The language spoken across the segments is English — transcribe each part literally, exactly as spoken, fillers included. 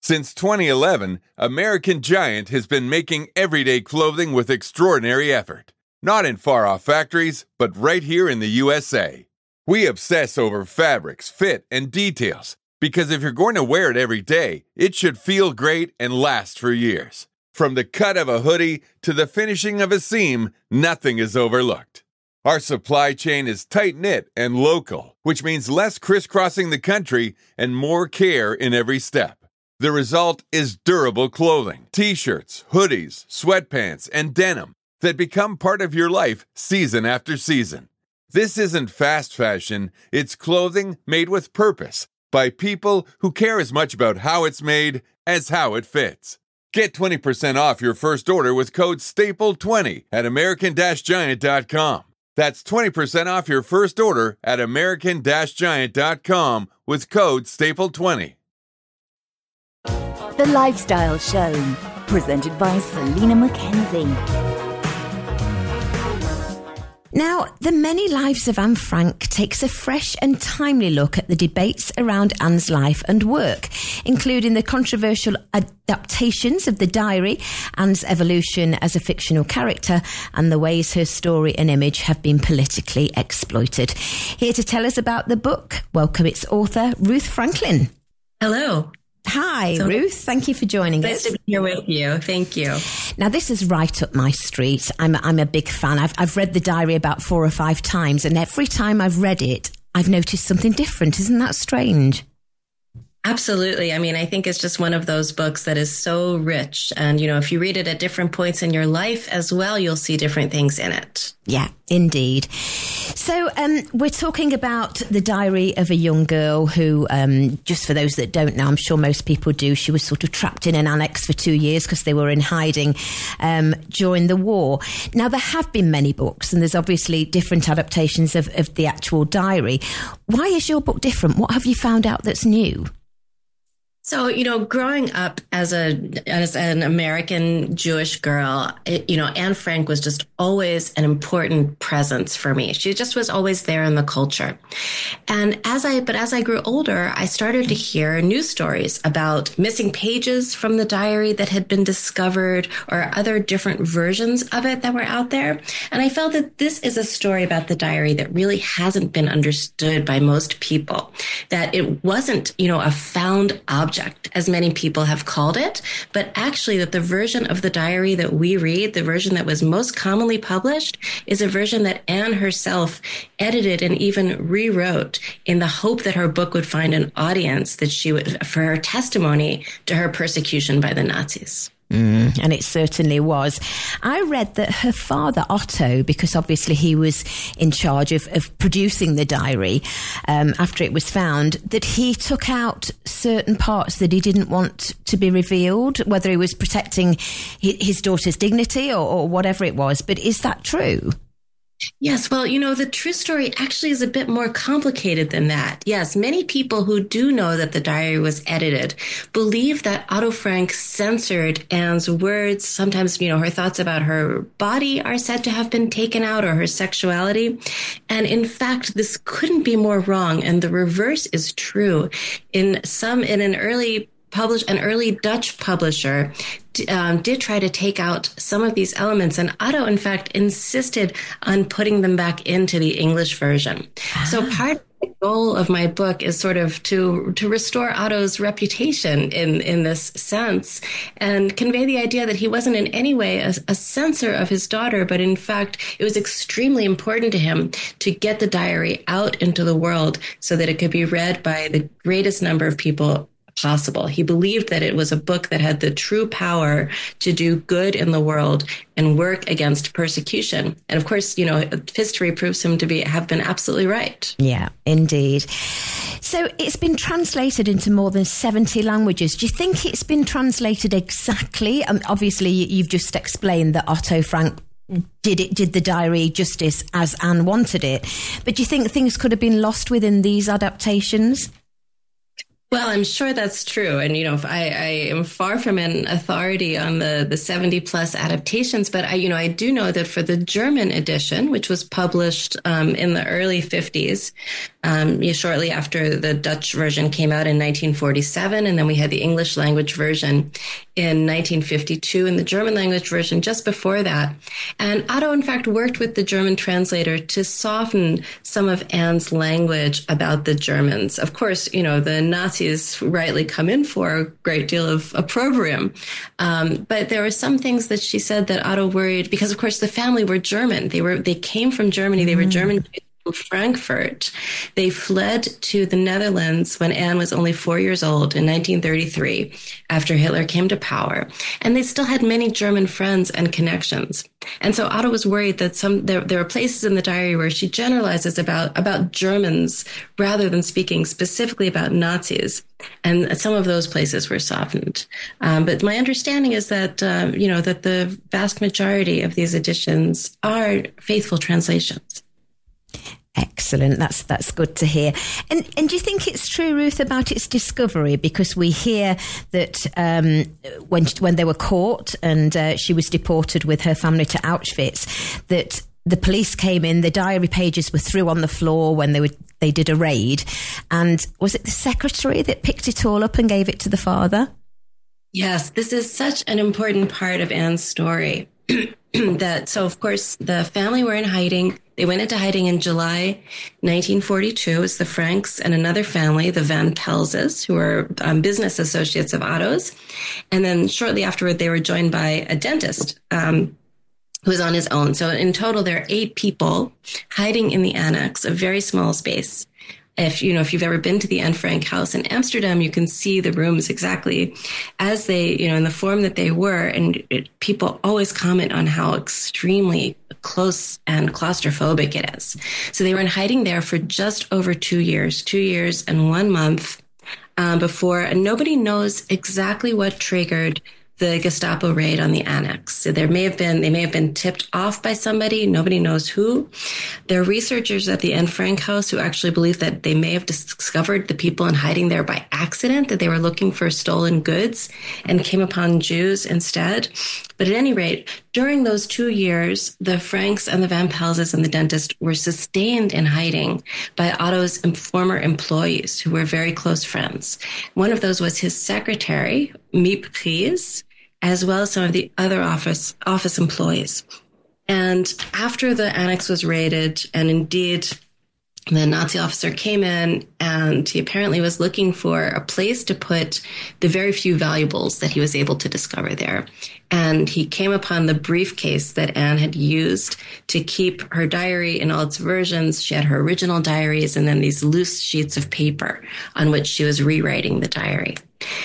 Since twenty eleven, American Giant has been making everyday clothing with extraordinary effort. Not in far-off factories, but right here in the U S A. We obsess over fabrics, fit, and details, because if you're going to wear it every day, it should feel great and last for years. From the cut of a hoodie to the finishing of a seam, nothing is overlooked. Our supply chain is tight-knit and local, which means less crisscrossing the country and more care in every step. The result is durable clothing, t-shirts, hoodies, sweatpants, and denim that become part of your life season after season. This isn't fast fashion, it's clothing made with purpose by people who care as much about how it's made as how it fits. Get twenty percent off your first order with code staple twenty at american giant dot com. That's twenty percent off your first order at american giant dot com with code staple twenty. The Lifestyle Show, presented by Selena McKenzie. Now, The Many Lives of Anne Frank takes a fresh and timely look at the debates around Anne's life and work, including the controversial adaptations of the diary, Anne's evolution as a fictional character, and the ways her story and image have been politically exploited. Here to tell us about the book, welcome its author, Ruth Franklin. Hello. Hi, so, Ruth. Thank you for joining nice us. Nice to be here with you. Thank you. Now, this is right up my street. I'm, I'm a big fan. I've, I've read the diary about four or five times, and every time I've read it, I've noticed something different. Isn't that strange? Absolutely. I mean, I think it's just one of those books that is so rich. And, you know, if you read it at different points in your life as well, you'll see different things in it. Yeah, indeed. So um, we're talking about the diary of a young girl who, um, just for those that don't know, I'm sure most people do, she was sort of trapped in an annex for two years because they were in hiding um, during the war. Now, there have been many books, and there's obviously different adaptations of, of the actual diary. Why is your book different? What have you found out that's new? So, you know, growing up as a as an American Jewish girl, it, you know, Anne Frank was just always an important presence for me. She just was always there in the culture. And as I, but as I grew older, I started to hear news stories about missing pages from the diary that had been discovered or other different versions of it that were out there. And I felt that this is a story about the diary that really hasn't been understood by most people, that it wasn't, you know, a found object, as many people have called it, but actually that the version of the diary that we read, the version that was most commonly published, is a version that Anne herself edited and even rewrote in the hope that her book would find an audience that she would, for her testimony to her persecution by the Nazis. Mm, and it certainly was. I read that her father, Otto, because obviously he was in charge of, of producing the diary um, after it was found, that he took out certain parts that he didn't want to be revealed, whether he was protecting his daughter's dignity or, or whatever it was. But is that true? Yes. Well, you know, the true story actually is a bit more complicated than that. Yes, many people who do know that the diary was edited believe that Otto Frank censored Anne's words. Sometimes, you know, her thoughts about her body are said to have been taken out, or her sexuality. And in fact, this couldn't be more wrong. And the reverse is true. In some, in an early Publish, an early Dutch publisher um, did try to take out some of these elements, and Otto, in fact, insisted on putting them back into the English version. Ah. So part of the goal of my book is sort of to to restore Otto's reputation in, in this sense, and convey the idea that he wasn't in any way a, a censor of his daughter, but in fact, it was extremely important to him to get the diary out into the world so that it could be read by the greatest number of people possible. He believed that it was a book that had the true power to do good in the world and work against persecution. And of course, you know, history proves him to be have been absolutely right. Yeah, indeed. So it's been translated into more than seventy languages. Do you think it's been translated exactly? Um, obviously, you've just explained that Otto Frank did it, did the diary justice as Anne wanted it. But do you think things could have been lost within these adaptations? Well, I'm sure that's true. And, you know, I, I am far from an authority on the, the seventy plus adaptations, but I, you know, I do know that for the German edition, which was published um, in the early fifties, um, shortly after the Dutch version came out in nineteen forty-seven, and then we had the English language version in nineteen fifty-two and the German language version just before that. And Otto, in fact, worked with the German translator to soften some of Anne's language about the Germans. Of course, you know, the Nazis rightly come in for a great deal of opprobrium. Um, but there were some things that she said that Otto worried, because, of course, the family were German. They were, they came from Germany. They were mm. German Frankfurt. They fled to the Netherlands when Anne was only four years old in nineteen thirty-three, after Hitler came to power. And they still had many German friends and connections. And so Otto was worried that some there, there are places in the diary where she generalizes about, about Germans rather than speaking specifically about Nazis. And some of those places were softened. Um, but my understanding is that, uh, you know, that the vast majority of these editions are faithful translations. Excellent. That's that's good to hear. And and do you think it's true, Ruth, about its discovery? Because we hear that um, when when they were caught and uh, she was deported with her family to Auschwitz, that the police came in, the diary pages were threw on the floor when they were they did a raid, and was it the secretary that picked it all up and gave it to the father? Yes, this is such an important part of Anne's story. That so, of course, the family were in hiding. They went into hiding in July nineteen forty-two. It was the Franks and another family, the Van Pelses, who were um, business associates of Otto's. And then shortly afterward, they were joined by a dentist um, who was on his own. So in total, there are eight people hiding in the annex, a very small space. If you know, if you've ever been to the Anne Frank house in Amsterdam, you can see the rooms exactly as they, you know, in the form that they were. And it, people always comment on how extremely close and claustrophobic it is. So they were in hiding there for just over two years, two years and one month um, before, and nobody knows exactly what triggered the Gestapo raid on the annex. So there may have been, they may have been tipped off by somebody. Nobody knows who. There are researchers at the Anne Frank house who actually believe that they may have discovered the people in hiding there by accident, that they were looking for stolen goods and came upon Jews instead. But at any rate, during those two years, the Franks and the Van Pelses and the dentist were sustained in hiding by Otto's former employees who were very close friends. One of those was his secretary, Miep Pries, as well as some of the other office office employees. And after the annex was raided, and indeed the Nazi officer came in and he apparently was looking for a place to put the very few valuables that he was able to discover there. And he came upon the briefcase that Anne had used to keep her diary in all its versions. She had her original diaries and then these loose sheets of paper on which she was rewriting the diary.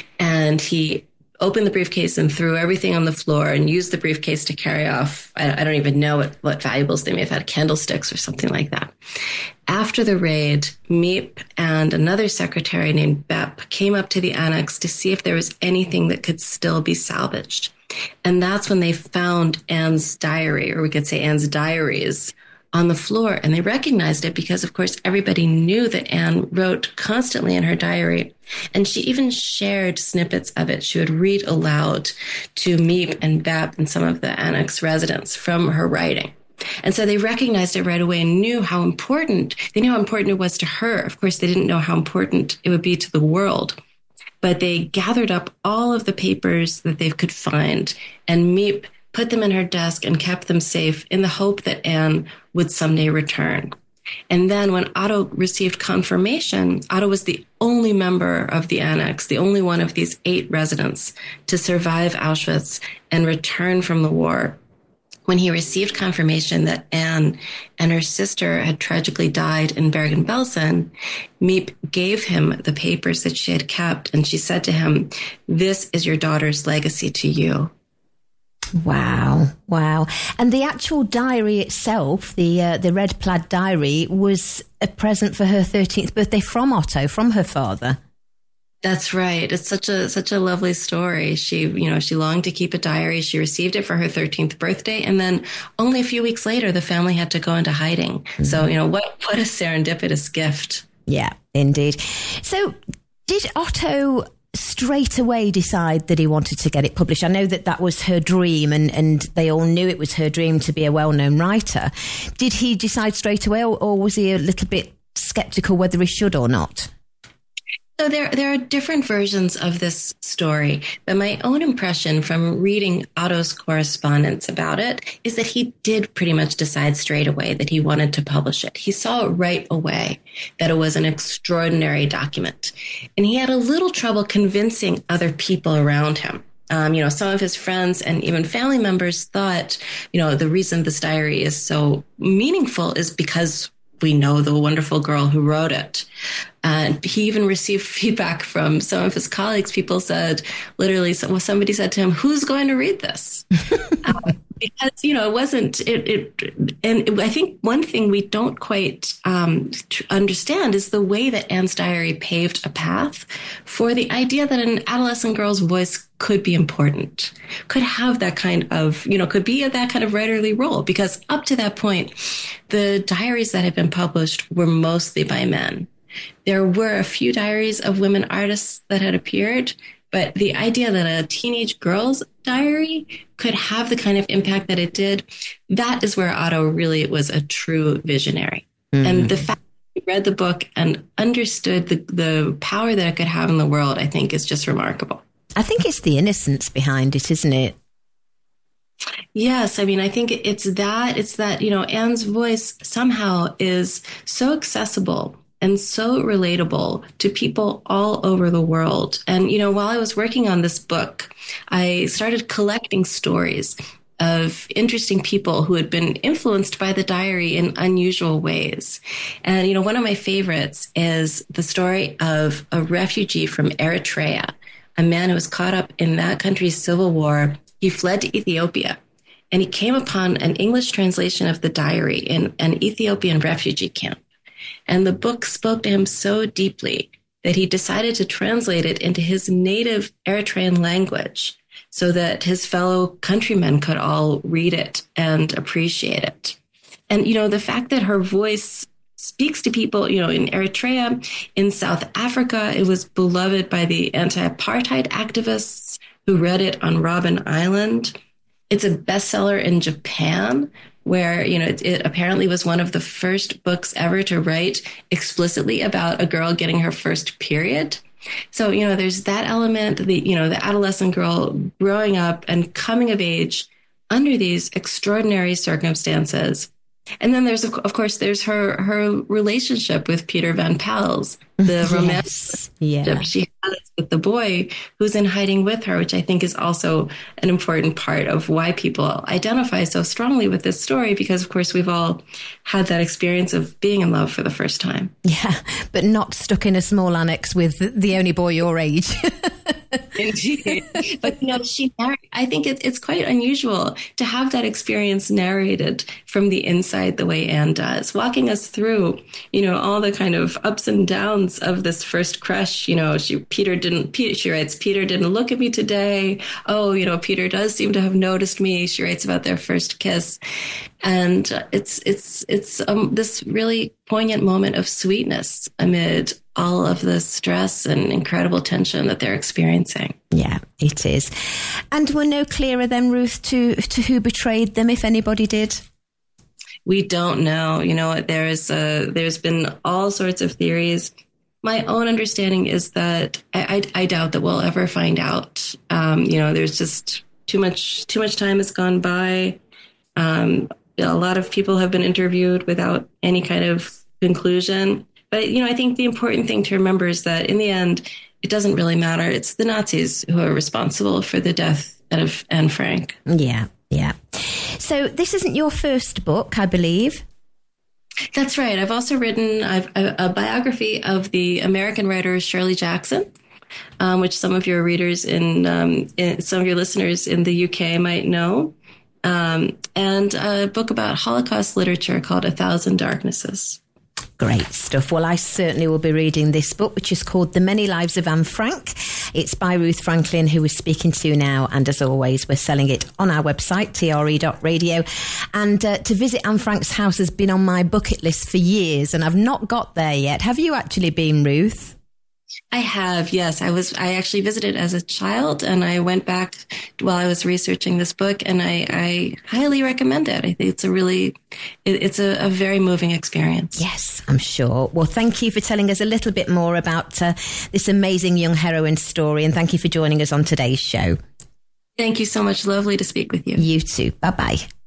And he opened the briefcase and threw everything on the floor and used the briefcase to carry off, I, I don't even know what, what valuables they may have had, candlesticks or something like that. After the raid, Miep and another secretary named Bepp came up to the annex to see if there was anything that could still be salvaged. And that's when they found Anne's diary, or we could say Anne's diaries, on the floor. And they recognized it because, of course, everybody knew that Anne wrote constantly in her diary. And she even shared snippets of it. She would read aloud to Miep and Bepp and some of the annex residents from her writing. And so they recognized it right away and knew how important, they knew how important it was to her. Of course, they didn't know how important it would be to the world. But they gathered up all of the papers that they could find, and Miep put them in her desk and kept them safe in the hope that Anne would someday return. And then when Otto received confirmation, Otto was the only member of the annex, the only one of these eight residents to survive Auschwitz and return from the war. When he received confirmation that Anne and her sister had tragically died in Bergen-Belsen, Miep gave him the papers that she had kept, and she said to him, "This is your daughter's legacy to you." Wow, wow. And the actual diary itself, the uh, the red plaid diary, was a present for her thirteenth birthday from Otto, from her father. That's right. It's such a such a lovely story. She, you know, she longed to keep a diary. She received it for her thirteenth birthday, and then only a few weeks later, the family had to go into hiding. Mm-hmm. So, you know, what what a serendipitous gift. Yeah, indeed. So, Did Otto straight away decide that he wanted to get it published? I know that that was her dream, and, and they all knew it was her dream to be a well-known writer. Did he decide straight away, or, or was he a little bit sceptical whether he should or not? So there, there are different versions of this story, but my own impression from reading Otto's correspondence about it is that he did pretty much decide straight away that he wanted to publish it. He saw it right away that it was an extraordinary document, and he had a little trouble convincing other people around him. Um, you know, some of his friends and even family members thought, you know, the reason this diary is so meaningful is because we know the wonderful girl who wrote it. And he even received feedback from some of his colleagues. People said, literally, somebody said to him, who's going to read this? uh, because, you know, it wasn't, it, it and it, I think one thing we don't quite um, understand is the way that Anne's diary paved a path for the idea that an adolescent girl's voice could be important, could have that kind of, you know, could be that kind of writerly role. Because up to that point, the diaries that had been published were mostly by men. There were a few diaries of women artists that had appeared, but the idea that a teenage girl's diary could have the kind of impact that it did, that is where Otto really was a true visionary. Mm-hmm. And the fact that he read the book and understood the, the power that it could have in the world, I think, is just remarkable. I think it's the innocence behind it, isn't it? Yes. I mean, I think it's that, it's that, you know, Anne's voice somehow is so accessible and so relatable to people all over the world. And, you know, while I was working on this book, I started collecting stories of interesting people who had been influenced by the diary in unusual ways. And, you know, one of my favorites is the story of a refugee from Eritrea, a man who was caught up in that country's civil war. He fled to Ethiopia, and he came upon an English translation of the diary in an Ethiopian refugee camp. And the book spoke to him so deeply that he decided to translate it into his native Eritrean language so that his fellow countrymen could all read it and appreciate it. And, you know, the fact that her voice speaks to people, you know, in Eritrea, in South Africa, it was beloved by the anti-apartheid activists who read it on Robben Island. It's a bestseller in Japan, where, you know, it, it apparently was one of the first books ever to write explicitly about a girl getting her first period. So, you know, there's that element, the, you know, the adolescent girl growing up and coming of age under these extraordinary circumstances. And then there's, of course, there's her, her relationship with Peter Van Pels, the yes. romantic yeah. relationship she has with the boy who's in hiding with her, which I think is also an important part of why people identify so strongly with this story, because, of course, we've all had that experience of being in love for the first time. Yeah, but not stuck in a small annex with the only boy your age. Indeed. But, you know, she, I think it, it's quite unusual to have that experience narrated from the inside the way Anne does, walking us through, you know, all the kind of ups and downs of this first crush. You know, she, Peter didn't, Peter, she writes, Peter didn't look at me today. Oh, you know, Peter does seem to have noticed me. She writes about their first kiss. And it's, it's, it's um, this really poignant moment of sweetness amid all of the stress and incredible tension that they're experiencing. Yeah, it is. And we're no clearer then, Ruth, to, to who betrayed them, if anybody did? We don't know. You know, there's a, there's been all sorts of theories. My own understanding is that I, I, I doubt that we'll ever find out. Um, you know, there's just too much, too much time has gone by. Um, a lot of people have been interviewed without any kind of conclusion. But, you know, I think the important thing to remember is that in the end, it doesn't really matter. It's the Nazis who are responsible for the death of Anne Frank. Yeah, yeah. So this isn't your first book, I believe. That's right. I've also written I've, a, a biography of the American writer Shirley Jackson, um, which some of your readers in, um, in some of your listeners in the U K might know, um, and a book about Holocaust literature called A Thousand Darknesses. Great stuff. Well, I certainly will be reading this book, which is called The Many Lives of Anne Frank. It's by Ruth Franklin, who we're speaking to now. And as always, we're selling it on our website, T R E dot radio. And uh, to visit Anne Frank's house has been on my bucket list for years, and I've not got there yet. Have you actually been, Ruth? I have, yes. I was, I actually visited as a child, and I went back while I was researching this book, and I, I highly recommend it. I think it's a really, it, it's a, a very moving experience. Yes, I'm sure. Well, thank you for telling us a little bit more about uh, this amazing young heroine story, and thank you for joining us on today's show. Thank you so much. Lovely to speak with you. You too. Bye-bye.